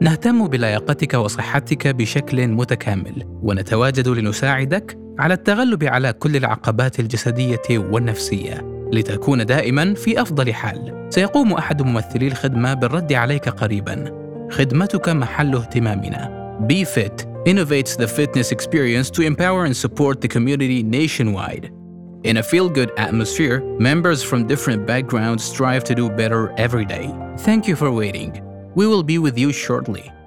نهتم بلياقتك وصحتك بشكل متكامل، ونتواجد لنساعدك على التغلب على كل العقبات الجسدية والنفسية لتكون دائماً في أفضل حال. سيقوم أحد ممثلي الخدمة بالرد عليك قريباً. خدمتك محل اهتمامنا. BeFit innovates the fitness experience to empower and support the community nationwide. In a feel-good atmosphere, members from different backgrounds strive to do better every day. Thank you for waiting. We will be with you shortly.